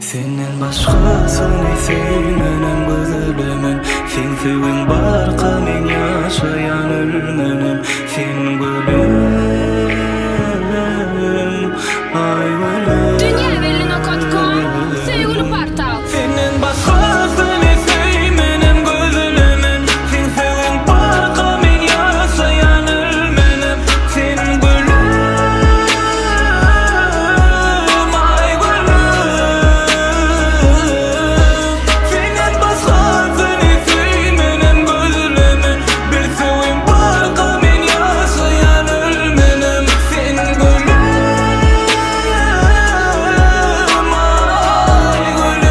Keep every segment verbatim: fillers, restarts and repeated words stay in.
Senden başkasını sevmenem gözlemen. Sen sevin barka men yaşayan ölmenem. Sen gülüm, ay gülüm. Dünya evvelin okotkom, sevgili partal. Senden başkasını sevmenem gözlemen. Sen sevin barka men yaşayan ölmenem. Sen gülüm, ay gülüm. Senden başkasını sevmenem gözlemen. Bir sevin barka men yaşayan ölmenem. Sen gülüm, ay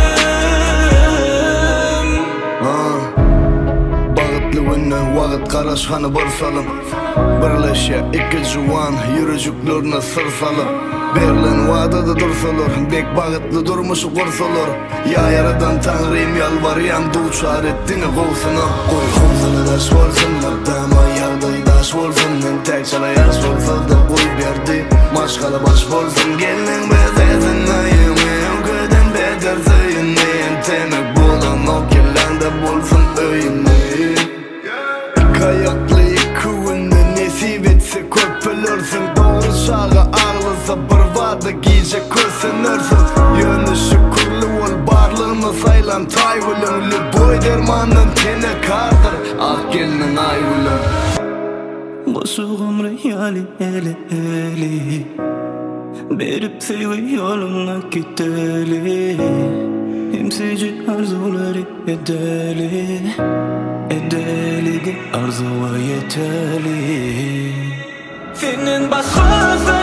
gülüm. Bağıtlı günü vaqt qaraşxanı bir salım. Birleşe iki juwan yürüjüklerine sır salıp Berlin vadada dursalar, bek bağıtlı durmuşu kursalar. Ya yaradan tanrıyım yalvarıyan duçar ettiğini kovsuna. Koy kumsana daş olsun, abdama yağday daş olsun. Men tek çala yaş olsa da koy berdi, maşkala baş olsun. Gelin bezesin ayım, öyküden beter sayını. Temek bulan o kellende bulsun öyünü. Kayaklı iki günde nesip etse köpülürsün. Doğru şağı ağlısa bir vada giyecek kösenürsün. Yönü şükürlü ol barlığına saylan tay gülüm. Lüboy dermanın tene kardır ak gelinin ay gülüm. Boşuğum reyali eli eli, berip sevgi yoluna giteli. Hemseci arzuları edeli, edeli de arzuya yeteli. Senin başkası